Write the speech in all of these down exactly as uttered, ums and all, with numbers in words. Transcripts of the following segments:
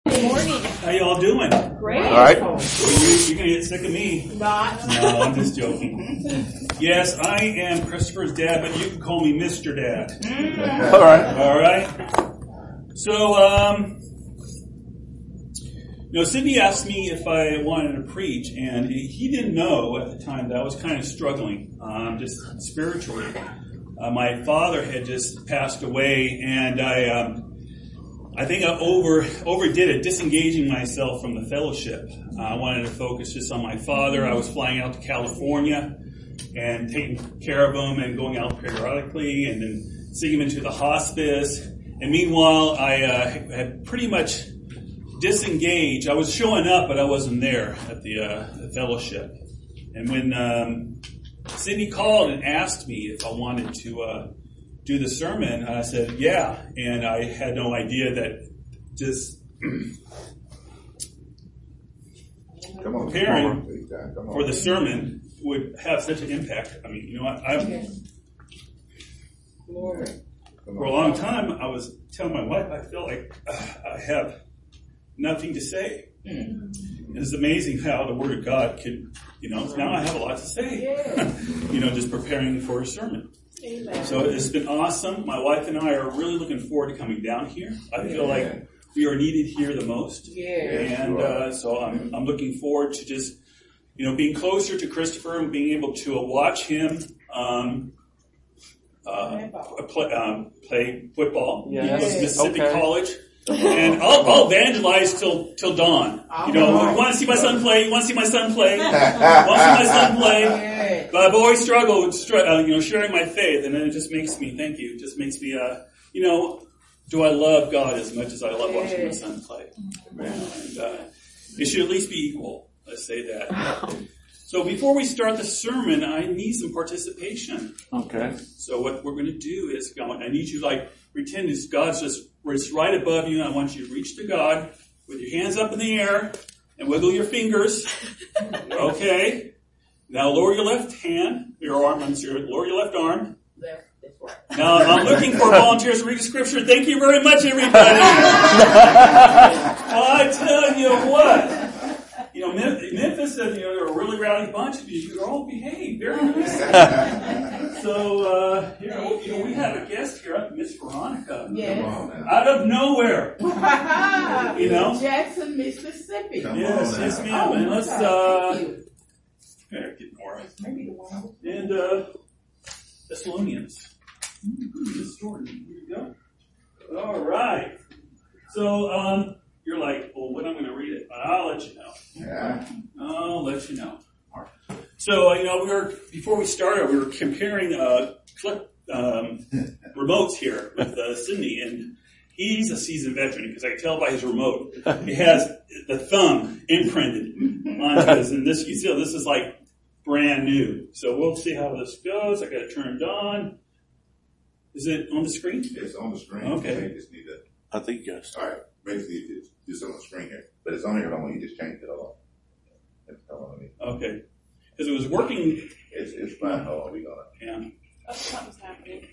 Good morning. How y'all doing? Great. All right. Well, you, you're going to get sick of me. Not. No, I'm just joking. Yes, I am Christopher's dad, but you can call me Mister Dad. Mm. All right. All right. So, um, you know, Sydney asked me if I wanted to preach, and he didn't know at the time that I was kind of struggling, um, just spiritually. Uh, my father had just passed away, and I, um, I think I over overdid it, disengaging myself from the fellowship. Uh, I wanted to focus just on my father. I was flying out to California and taking care of him and going out periodically and then seeing him into the hospice. And meanwhile, I uh, had pretty much disengaged. I was showing up, but I wasn't there at the, uh, the fellowship. And when um, Sydney called and asked me if I wanted to uh, do the sermon, I said, yeah. And I had no idea that just Come on, preparing come on. for the sermon would have such an impact. I mean, you know, I, I Glory. for a long time, I was telling my wife, I feel like uh, I have nothing to say. Mm. It's amazing how the Word of God could, you know, now I have a lot to say, Yeah. you know, just preparing for a sermon. Amen. So it's been awesome. My wife and I are really looking forward to coming down here. I feel like we are needed here the most. Yeah. And uh, so I'm, I'm looking forward to just, you know, being closer to Christopher and being able to uh, watch him um, uh, play, um, play football. Yes. He goes to Mississippi Okay. College. And I'll, I'll evangelize till till dawn. You know, you want to see my son play? You want to see my son play? Want to see my son play? But I've always struggled with, uh, you know, sharing my faith, and then it just makes me, thank you, it just makes me, uh, you know, do I love God as much as I love watching my son play? And, uh, it should at least be equal. Let's say that. So before we start the sermon, I need some participation. Okay. So what we're going to do is, I need you to like pretend as God's just it's right above you, and I want you to reach to God with your hands up in the air and wiggle your fingers. Okay. Now lower your left hand, your arm, I'm sorry, lower your left arm. Left, that's right. Now I'm looking for volunteers to read the scripture. Thank you very much, everybody. Well, I tell you what, you know, Memphis, you know, they're a really rowdy bunch of you. You all behave very nice. So, uh, you know, you know, we have a guest here, Miss Veronica. Yes. Out of nowhere. You know? Jackson, Mississippi. Come Yes, on yes, now. ma'am. Oh, And let's, okay. uh, Thank you. here, get more. Maybe the one. And, uh, Thessalonians. Miss Jordan, here you go. All right. So, um, you're like, well, when I'm going to read it, I'll let you know. Yeah. I'll let you know. So, uh, you know, we were, before we started, we were comparing, uh, clip, um, remotes here with, uh, Sydney, and he's a seasoned veteran because I can tell by his remote. He has the thumb imprinted onto his, and this, you see, this is like brand new. So we'll see how this goes. I got it turned on. Is it on the screen? It's on the screen. Okay. You just need to, I think yes. all right, basically it's just on the screen here. But it's on here, don't want you just change it all. It's on me. Okay. Because it was working. It's, it's fine. Hold on, we gonna. Yeah. That's something's happening.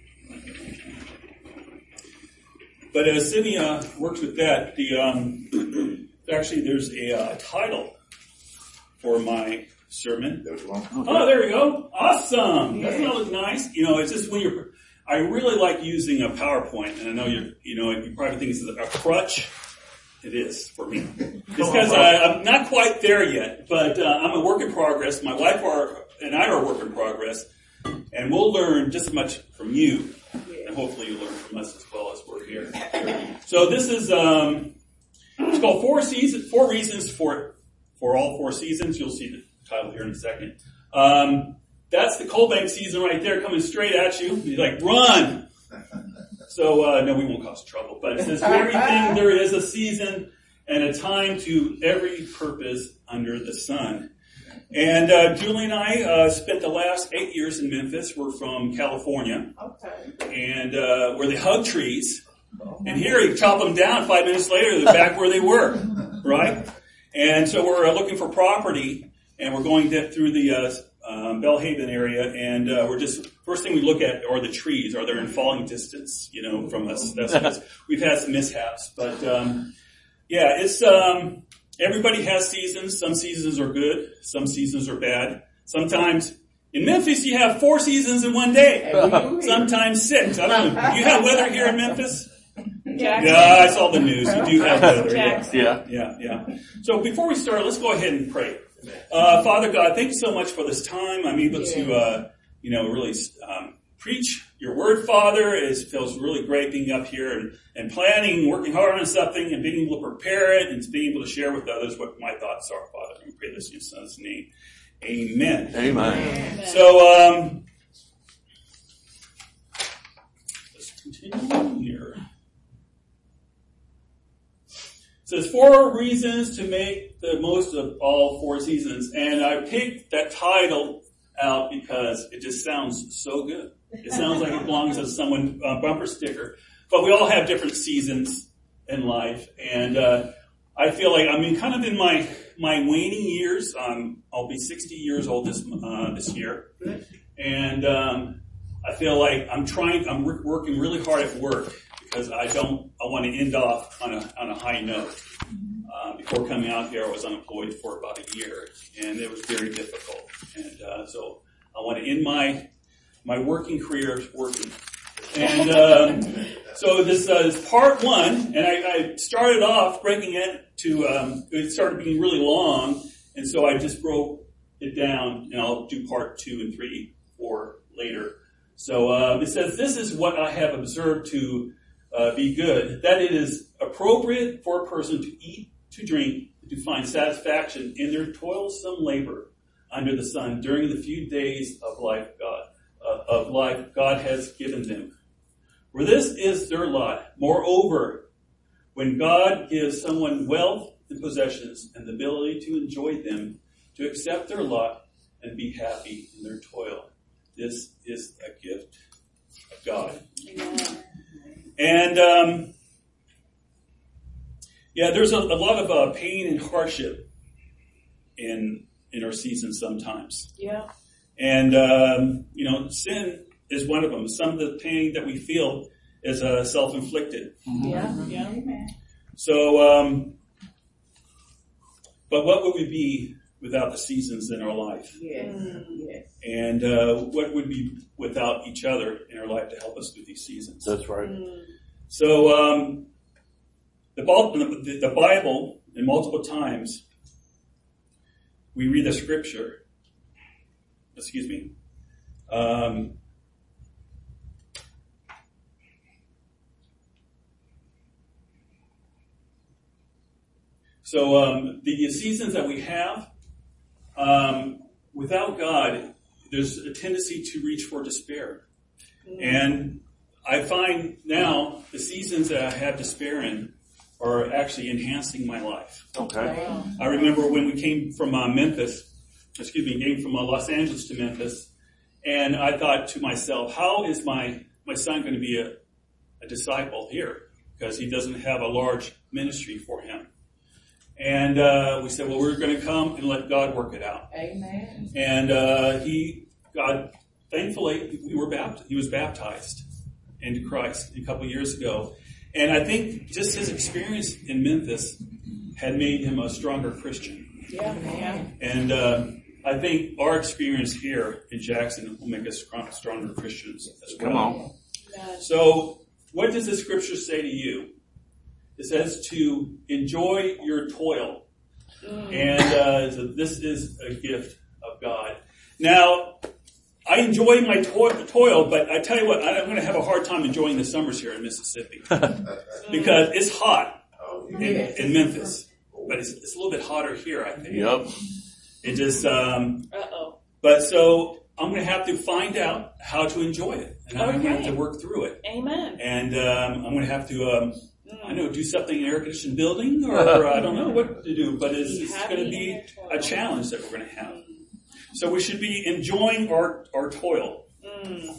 But as Sydney uh, works with that, the um, actually there's a uh, title for my sermon. There's one. Oh, there you go. Awesome. Doesn't that look nice? You know, it's just when you're, I really like using a PowerPoint, and I know you're, you know, you probably think it's a crutch. It is for me. It's because I'm not quite there yet, but uh, I'm a work in progress. My wife are, and I are a work in progress, and we'll learn just as much from you, and hopefully you learn from us as well as we're here. So this is, um, it's called Four Seasons, Four Reasons for for All Four Seasons. You'll see the title here in a second. Um, that's the coal bank season right there coming straight at you. You're like, run! So, uh, no, we won't cause trouble. But it says, for everything there is a season and a time to every purpose under the sun. And uh, Julie and I uh, spent the last eight years in Memphis. We're from California. Okay. And uh, where they hug trees. And here you chop them down. Five minutes later, they're back where they were. Right? And so we're uh, looking for property. And we're going to, through the uh, um, Belhaven area, and uh, we're just, first thing we look at are the trees. Are they in falling distance, you know, from us? That's, that's, we've had some mishaps. But, um, yeah, it's um, everybody has seasons. Some seasons are good. Some seasons are bad. Sometimes in Memphis you have four seasons in one day. Sometimes six. I don't know. You have weather here in Memphis? Jackson. Yeah, I saw the news. You do have weather. Yeah, Jackson. yeah, yeah. yeah. So before we start, let's go ahead and pray. Uh, Father God, thank you so much for this time. I'm able to, uh, you know, really um, preach your word, Father. It feels really great being up here and, and planning, working hard on something, and being able to prepare it and being able to share with others what my thoughts are, Father. We pray this in your Son's name. Amen. Amen. Amen. So, um, let's continue here. It says four reasons to make the most of all four seasons. And I picked that title out because it just sounds so good. It sounds like it belongs to someone, uh, bumper sticker. But we all have different seasons in life. And, uh, I feel like I'm in kind of in my, my waning years. Um, I'll be sixty years old this, uh, this year. And, um, I feel like I'm trying, I'm re- working really hard at work because I don't, I want to end off on a, on a high note. Uh, before coming out here, I was unemployed for about a year and it was very difficult. And, uh, so I want to end my, my working career working. And, um, so this, uh, is part one, and I, I started off breaking it to, um, it started being really long, and so I just broke it down, and I'll do part two and three, four later. So, um, it says, this is what I have observed to, uh, be good, that it is appropriate for a person to eat, to drink, to find satisfaction in their toilsome labor under the sun during the few days of life God, uh, of life God has given them. For this is their lot. Moreover, when God gives someone wealth and possessions and the ability to enjoy them, to accept their lot and be happy in their toil, this is a gift of God. Amen. And, um, yeah, there's a, a lot of uh, pain and hardship in in our season sometimes. Yeah. And, um, you know, sin is one of them. Some of the pain that we feel is uh, self-inflicted. Yeah. Yeah. So, um, but what would we be without the seasons in our life? Yes. Yes. And uh, what would be without each other in our life to help us through these seasons? That's right. Mm. So, um, the, the, the Bible, in multiple times, we read the scripture. Excuse me. Um, so um, the seasons that we have, um, without God, there's a tendency to reach for despair. Mm. And I find now the seasons that I have despair in are actually enhancing my life. Okay. Wow. I remember when we came from uh, Memphis, excuse me, came from uh, Los Angeles to Memphis, and I thought to myself, how is my, my son going to be a, a disciple here? Because he doesn't have a large ministry for him. And uh, we said, well, we're going to come and let God work it out. Amen. And uh, he, God, thankfully, we were baptized. He was baptized into Christ a couple years ago. And I think just his experience in Memphis had made him a stronger Christian. Yeah. Yeah. And uh, I think our experience here in Jackson will make us stronger Christians as well. Come on. Yeah. So what does the scripture say to you? It says to enjoy your toil. Mm. And uh, so this is a gift of God. Now, I enjoy my to- toil, but I tell you what, I'm going to have a hard time enjoying the summers here in Mississippi. Because it's hot in, in Memphis. But it's, it's a little bit hotter here, I think. Yep. It just, um, Uh-oh. but so I'm going to have to find out how to enjoy it. And I'm going to Okay. have to work through it. Amen. And um, I'm going to have to, um, I know, do something in an air-conditioned building, or I don't know what to do, but it's, it's going to be a challenge that we're going to have. So we should be enjoying our, our toil. Mm.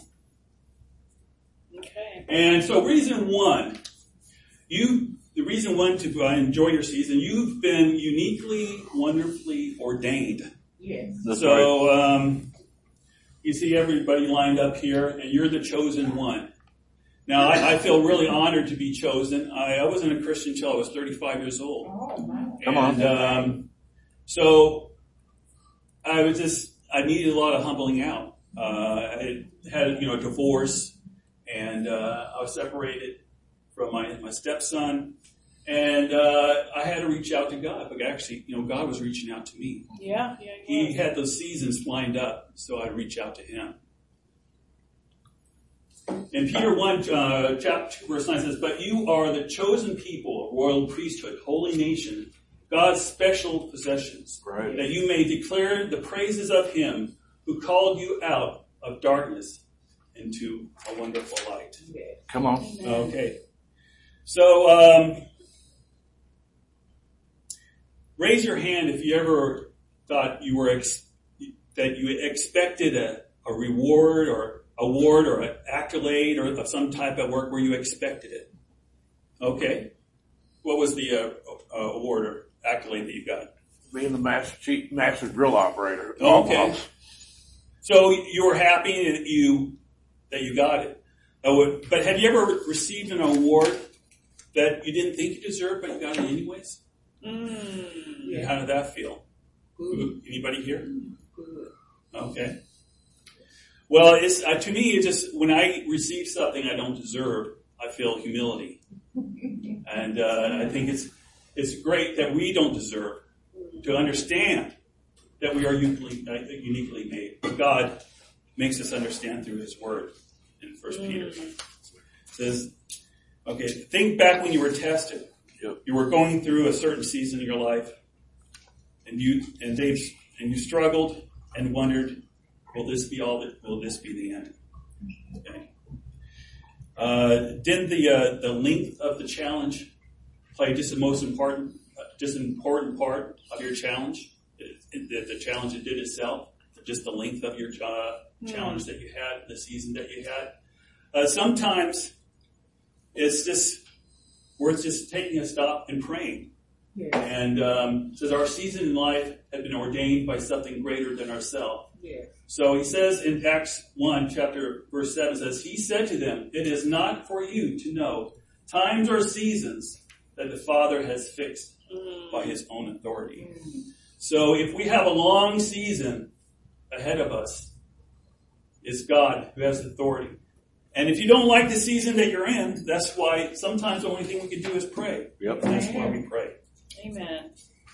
Okay. And so reason one, you, the reason one to uh, enjoy your season, you've been uniquely, wonderfully ordained. Yes. That's right. So, um, you see everybody lined up here, and you're the chosen one. Now, I, I feel really honored to be chosen. I, I wasn't a Christian until I was thirty-five years old. Oh, wow. Come on. And, um, so I was just, I needed a lot of humbling out. Uh, I had, you know, a divorce, and uh, I was separated from my, my stepson, and uh, I had to reach out to God. But actually, you know, God was reaching out to me. Yeah, yeah, He yeah. had those seasons lined up, so I'd reach out to him. In Peter one, uh, chapter two, verse nine says, "But you are the chosen people, a royal priesthood, holy nation, God's special possessions, Right. that you may declare the praises of him who called you out of darkness into a wonderful light." Come on. Okay. So, um, raise your hand if you ever thought you were ex- that you expected a, a reward or award or an accolade or some type of work where you expected it. Okay. What was the uh, uh, award or accolade that you got? Being the master chief, master drill operator. Okay. So you were happy that you that you got it. Uh, but have you ever received an award that you didn't think you deserved, but you got it anyways? Mm, And how did that feel? good, Anybody here? good. Okay. Well, it's uh, to me, it just when I receive something I don't deserve, I feel humility, and uh, I think it's it's great that we don't deserve to understand that we are uniquely, uh, uniquely made. But God makes us understand through His Word in First Peter. It says, okay, think back when you were tested. Yep. You were going through a certain season in your life, and you and Dave and you struggled and wondered, will this be all that? Will this be the end? Okay. Uh, didn't the uh, the length of the challenge play just the most important, uh, just an important part of your challenge? It, it, the, the challenge it did itself, just the length of your uh, challenge that you had, the season that you had. Uh, sometimes it's just worth just taking a stop and praying. Yeah, And um, it says our season in life had been ordained by something greater than ourselves. yeah. So he says in Acts one, chapter verse seven, says, he said to them, it is not for you to know times or seasons that the Father has fixed by his own authority. So if we have a long season ahead of us, it's God who has authority. And if you don't like the season that you're in, that's why sometimes the only thing we can do is pray. Yep. And that's why we pray. Amen.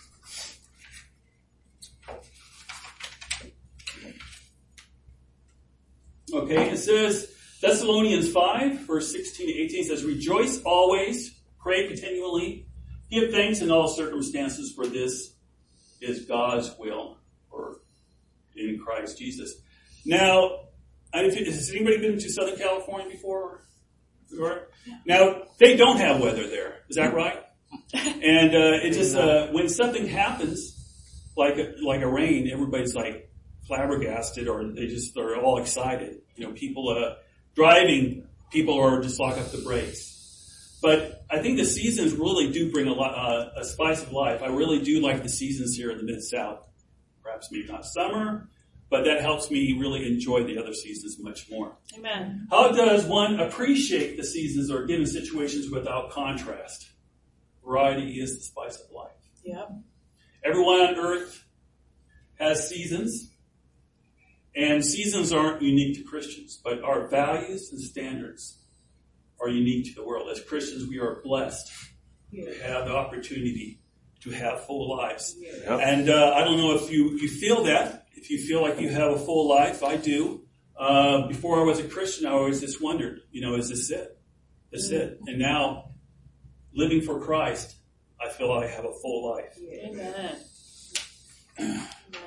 Okay, it says, Thessalonians five, verse sixteen to eighteen says, rejoice always, pray continually, give thanks in all circumstances, for this is God's will, or in Christ Jesus. Now, I don't know if- has anybody been to Southern California before? Before? Now, they don't have weather there. Is that right? And uh, it just, uh, when something happens, like a, like a rain, everybody's like flabbergasted, or they just are all excited. You know, people uh, driving, people are just lock up the brakes. But I think the seasons really do bring a lot, uh, a spice of life. I really do like the seasons here in the Mid-South. Perhaps maybe not summer, but that helps me really enjoy the other seasons much more. Amen. How does one appreciate the seasons or given situations without contrast? Variety is the spice of life. Yep. Everyone on earth has seasons, and seasons aren't unique to Christians, but our values and standards are unique to the world. As Christians, we are blessed Yeah. to have the opportunity to have full lives. Yeah. Yep. And uh, I don't know if you, you feel that, if you feel like you have a full life. I do. Uh, before I was a Christian, I always just wondered, you know, is this it? Is this it? And now, living for Christ, I feel I have a full life. Amen. Amen.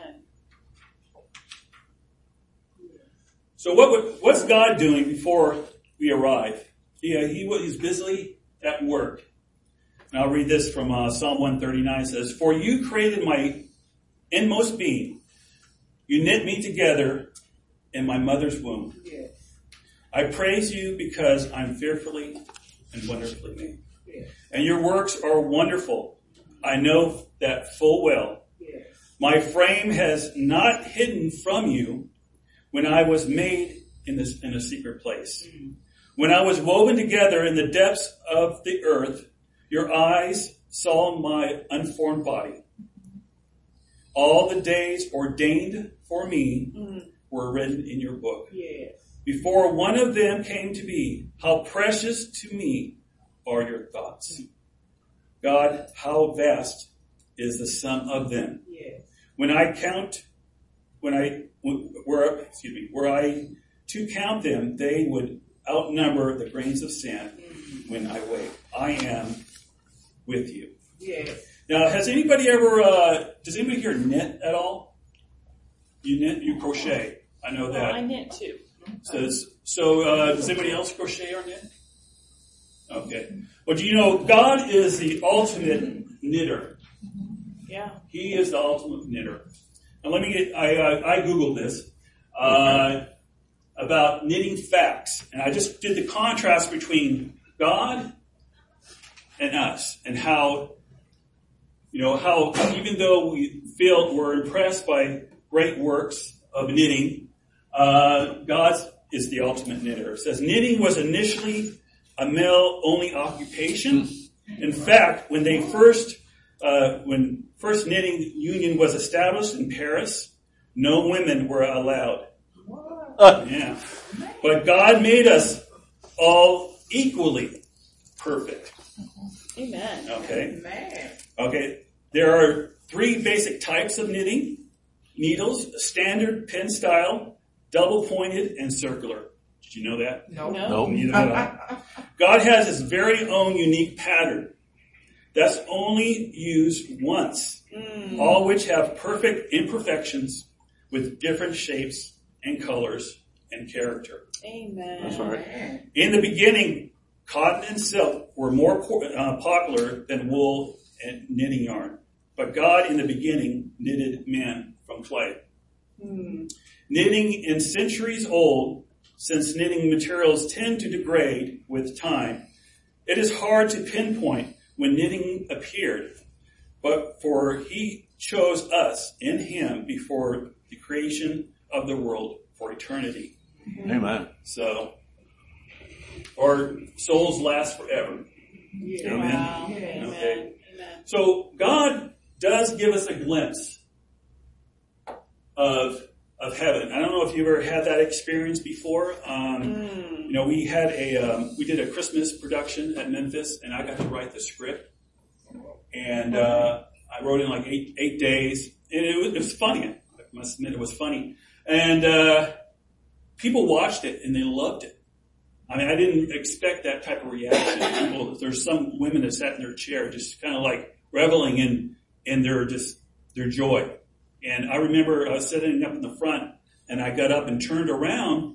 So what would, what's God doing before we arrive? Yeah, he was busily at work. And I'll read this from uh, Psalm one thirty-nine. It says, for you created my inmost being. You knit me together in my mother's womb. Yes. I praise you because I'm fearfully and wonderfully made. Yes. And your works are wonderful. I know that full well. Yes. My frame has not hidden from you when I was made in this in a secret place. Mm. When I was woven together in the depths of the earth, your eyes saw my unformed body. All the days ordained for me Mm. were written in your book. Yes. Before one of them came to be, how precious to me are your thoughts. God, how vast is the sum of them. Yes. When I count, when I, were, excuse me, were I to count them, they would outnumber the grains of sand when I wake. I am with you. Yes. Now, has anybody ever, uh, does anybody here knit at all? You knit, you crochet. I know Well, that. I knit too. So, so uh, does anybody else crochet or knit? Okay. Well, do you know God is the ultimate knitter? Yeah. He is the ultimate knitter. Now, let me get. I uh, I googled this uh, about knitting facts, and I just did the contrast between God and us, and how you know how even though we feel we're impressed by great works of knitting. Uh, God is the ultimate knitter. It says knitting was initially a male-only occupation. In fact, when they first, uh, when first knitting union was established in Paris, no women were allowed. Uh, Yeah, but God made us all equally perfect. Amen. Okay. Amen. Okay. There are three basic types of knitting: needles, standard, pin style, double pointed, and circular. Did you know that? No. no. Neither did I. God has his very own unique pattern that's only used once, Mm. all which have perfect imperfections with different shapes and colors and character. Amen. That's right. In the beginning, cotton and silk were more po- uh, popular than wool and knitting yarn. But God in the beginning knitted man from clay. Mm. Knitting is centuries old, since knitting materials tend to degrade with time. It is hard to pinpoint when knitting appeared, but for he chose us in him before the creation of the world for eternity. Amen. So, our souls last forever. Yeah. Amen. Wow. Amen. Okay. Amen. So God does give us a glimpse of of heaven. I don't know if you've ever had that experience before. Um, Mm. you know, we had a um, we did a Christmas production at Memphis, and I got to write the script, and uh, I wrote it in like eight eight days, and it was, it was funny. I must admit, it was funny, and uh, people watched it and they loved it. I mean, I didn't expect that type of reaction. People, there's some women that sat in their chair, just kind of like reveling in in their just their joy. And I remember I was sitting up in the front, and I got up and turned around,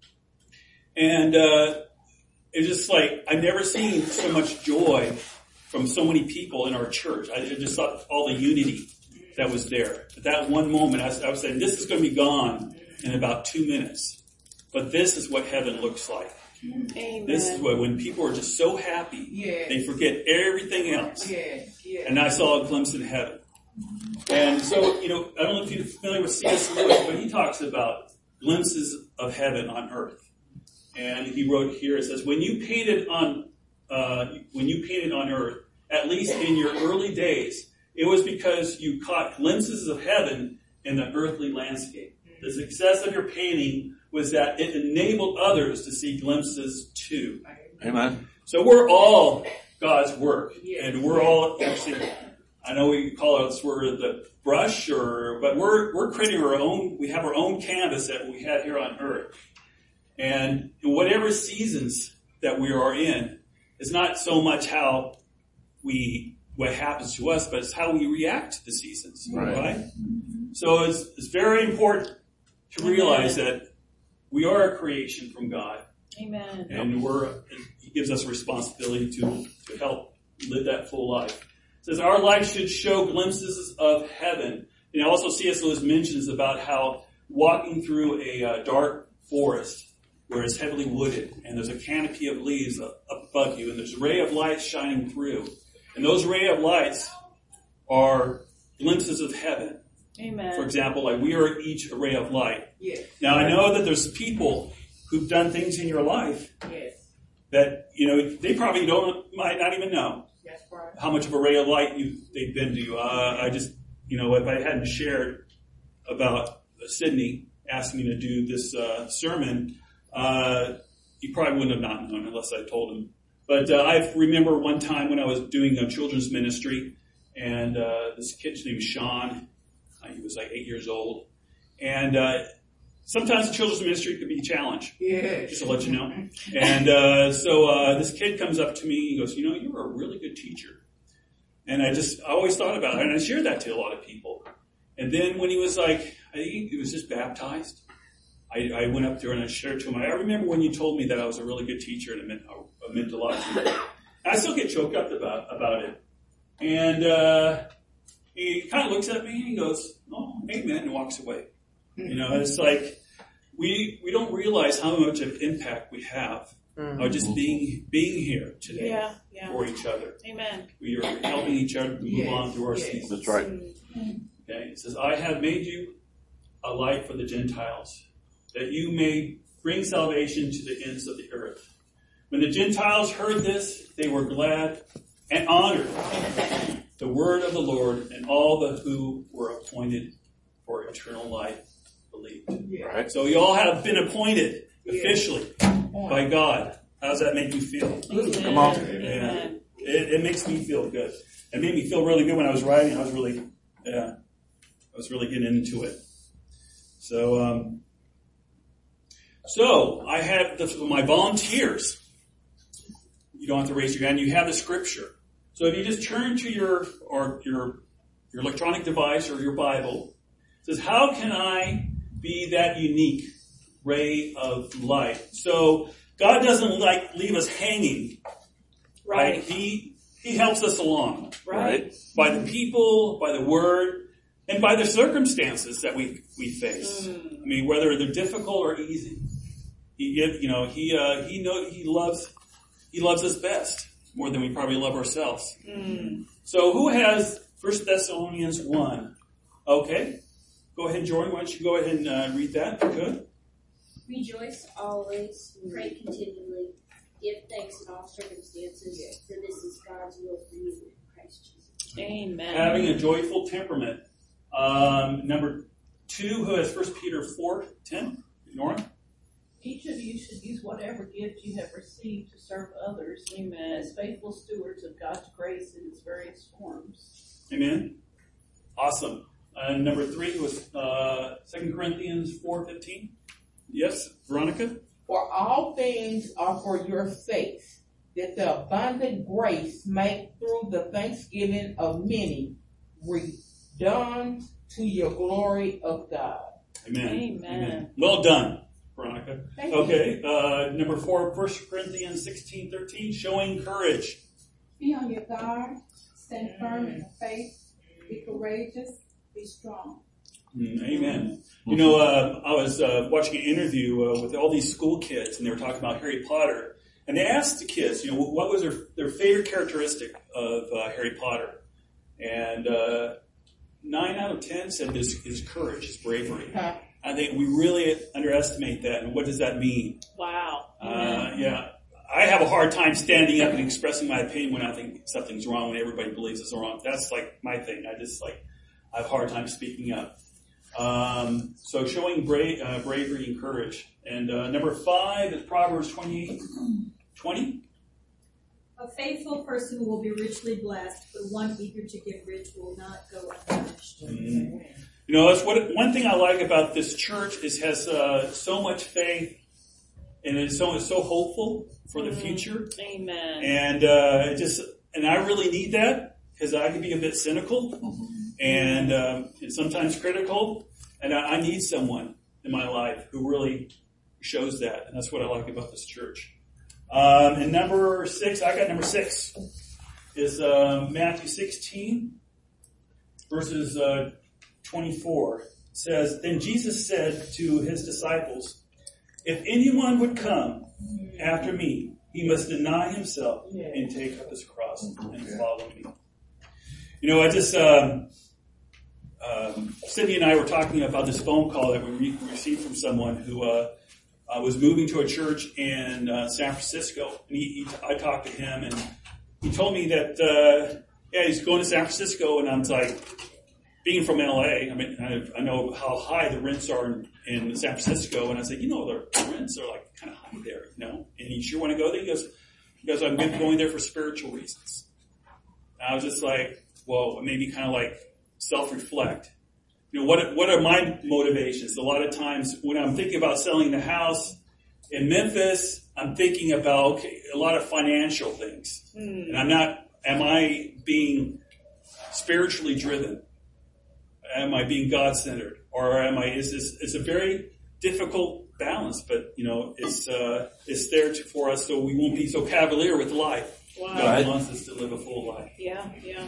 and uh, it's just like I've never seen so much joy from so many people in our church. I just saw all the unity that was there. At that one moment, I was, I was saying, this is going to be gone in about two minutes. But this is what heaven looks like. Amen. This is what, when people are just so happy, Yes. they forget everything else. Yes. Yes. And I saw a glimpse in heaven. And so, you know, I don't know if you're familiar with C S Lewis, but he talks about glimpses of heaven on earth. And he wrote here, it says, when you painted on, uh, when you painted on earth, at least in your early days, it was because you caught glimpses of heaven in the earthly landscape. The success of your painting was that it enabled others to see glimpses too. Amen. So we're all God's work, Yes. and we're all actually, I know we call it sort of the brush, or but we're we're creating our own. We have our own canvas that we had here on earth, and in whatever seasons that we are in, it's not so much how we what happens to us, but it's how we react to the seasons, Right. right? So it's it's very important to realize that we are a creation from God. Amen. And we're, he gives us a responsibility to, to help live that full life. It says our life should show glimpses of heaven. And also C S Lewis mentions about how walking through a uh, dark forest where it's heavily wooded and there's a canopy of leaves above you and there's a ray of light shining through. And those ray of lights are glimpses of heaven. Amen. For example, like we are each a ray of light. Yes. Now I know that there's people who've done things in your life Yes. that, you know, they probably don't, might not even know That's right. how much of a ray of light you, they've been to you. Uh, I just, you know, if I hadn't shared about Sydney asking me to do this uh, sermon, uh, he probably wouldn't have not known unless I told him. But uh, I remember one time when I was doing a children's ministry, and uh, this kid's name was Sean. Uh, he was like eight years old. And uh, sometimes the children's ministry could be a challenge, Yeah. just to let you know. And uh, so uh, this kid comes up to me, he goes, you know, you were a really good teacher. And I just, I always thought about it, and I shared that to a lot of people. And then when he was like, I think he was just baptized, I, I went up there and I shared to him, I remember when you told me that I was a really good teacher, and it meant, it meant a lot to me. I still get choked up about, about it. And uh, he kind of looks at me and he goes, oh, amen, and walks away. You know, it's like we we don't realize how much of impact we have by just being being here today Yeah, yeah. for each other. Amen. We are helping each other to move Yes, on through our yes. seasons. That's right. Okay, it says, I have made you a light for the Gentiles, that you may bring salvation to the ends of the earth. When the Gentiles heard this, they were glad and honored the word of the Lord, and all the who were appointed for eternal life believed. Yeah. Right. So you all have been appointed officially Yeah. by God. How does that make you feel? Come on. Amen. It, it makes me feel good. It made me feel really good when I was writing. I was really, yeah, I was really getting into it. So, um, so I had the, my volunteers. You don't have to raise your hand. You have the scripture. So if you just turn to your or your your electronic device or your Bible, it says, "How can I be that unique ray of light?" So God doesn't like leave us hanging. Right? Right. He He helps us along Right. by the people, by the word, and by the circumstances that we we face. Mm. I mean, whether they're difficult or easy, He give you know He uh, He know He loves He loves us best more than we probably love ourselves. Mm. So who has First Thessalonians one? Okay, go ahead, Jordan. Why don't you go ahead and uh, read that? Good. Rejoice always, pray continually, give thanks in all circumstances, for this is God's will for you in Christ Jesus. Amen. Having a joyful temperament. Um, number two, who has First Peter four ten? Nora. Each of you should use whatever gift you have received to serve others Amen. as faithful stewards of God's grace in its various forms. Amen. Awesome. And number three was uh, Second Corinthians four fifteen. Yes, Veronica. For all things are for your sakes, that the abundant grace may through the thanksgiving of many redound to your glory of God. Amen. Amen. Well done, Veronica. Thank Okay. Uh, number four, First Corinthians sixteen thirteen, showing courage. Be on your guard, stand firm in the faith, be courageous, be strong. Mm, amen. You know, uh, I was uh, watching an interview uh, with all these school kids, and they were talking about Harry Potter. And they asked the kids, you know, what was their, their favorite characteristic of uh, Harry Potter? And uh, nine out of ten said his, his courage, his bravery. Huh? I think we really underestimate that. And what does that mean? Wow. Uh, yeah. I have a hard time standing up and expressing my opinion when I think something's wrong, when everybody believes it's wrong. That's like my thing. I just like, I have a hard time speaking up. Um, so showing bra- uh, bravery and courage. And uh, number five is Proverbs twenty-eight twenty. A faithful person will be richly blessed, but one eager to get rich will not go unpunished. Mm-hmm. You know, that's what one thing I like about this church is has uh, so much faith, and it's so it's so hopeful for the future. Amen. And uh, it just and I really need that because I can be a bit cynical and um, and sometimes critical, and I, I need someone in my life who really shows that, and that's what I like about this church. Um, and number six, I got number six is uh, Matthew sixteen verses uh, twenty-four. It says, "Then Jesus said to his disciples, 'If anyone would come after me, he must deny himself and take up his cross and follow me.'" You know, I just, um, um, Cindy and I were talking about this phone call that we re- received from someone who uh, uh, was moving to a church in uh, San Francisco. And he, he, I talked to him, and he told me that, uh, yeah, he's going to San Francisco, and I'm like, being from L A, I mean, I, I know how high the rents are in, in San Francisco, and I said, you know, the rents are like kind of high there, you know. And you sure want to go there? He goes, he goes, I'm going there for spiritual reasons. And I was just like, whoa, it made me kind of like self-reflect. You know, what what are my motivations? A lot of times when I'm thinking about selling the house in Memphis, I'm thinking about okay, a lot of financial things, mm. and I'm not. Am I being spiritually driven? Am I being God-centered, or am I? Is this? It's a very difficult balance, but you know, it's uh, it's there to, for us, so we won't be so cavalier with life. Wow. God Right. wants us to live a full life. Yeah, yeah.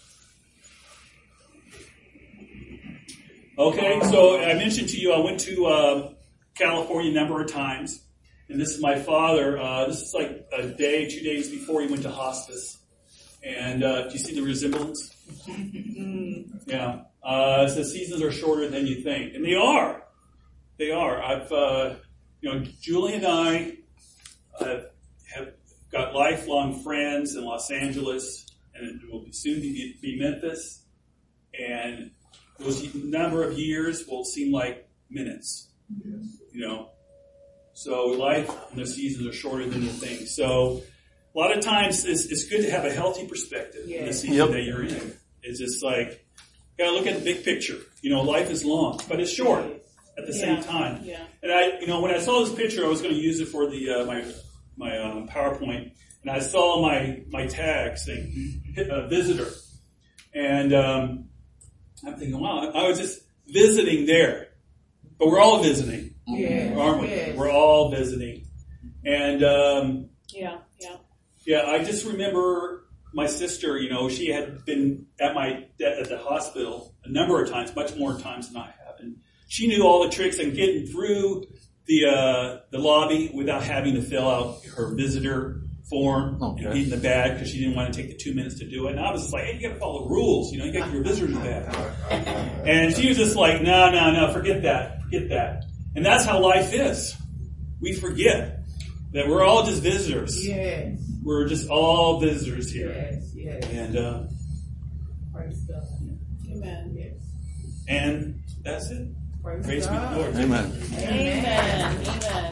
Okay, so I mentioned to you I went to uh, California a number of times, and this is my father. Uh, this is like a day, two days before he went to hospice. And uh, do you see the resemblance? Yeah. Uh, it says seasons are shorter than you think, and they are. They are. I've, uh, you know, Julie and I uh, have got lifelong friends in Los Angeles, and it will soon be, be Memphis, and those number of years will seem like minutes, you know. So life and the seasons are shorter than you think. So a lot of times it's, it's good to have a healthy perspective in the season Yep. that you're in. It's just like, you gotta look at the big picture. You know, life is long, but it's short at the Yeah. same time. Yeah. And I, you know, when I saw this picture, I was going to use it for the uh, my my um, PowerPoint, and I saw my my tag saying uh, visitor, and um, I'm thinking, wow, I was just visiting there, but we're all visiting, Yes, aren't we? yes. We're all visiting, and um, Yeah, yeah. yeah, I just remember my sister. You know, she had been at my at the hospital a number of times, much more times than I have, and she knew all the tricks on getting through the uh, the lobby without having to fill out her visitor form Okay. and get in the bag because she didn't want to take the two minutes to do it. And I was just like, hey, you got to follow the rules. You know, you got your visitor's bag. And she was just like, no, no, no, forget that, forget that. And that's how life is. We forget that we're all just visitors. Yes, We're just all visitors here. yes, yes. And uh, Praise God. Amen. Yes. and that's it. Praise Praise be to God. the Lord. Amen. Amen. Amen.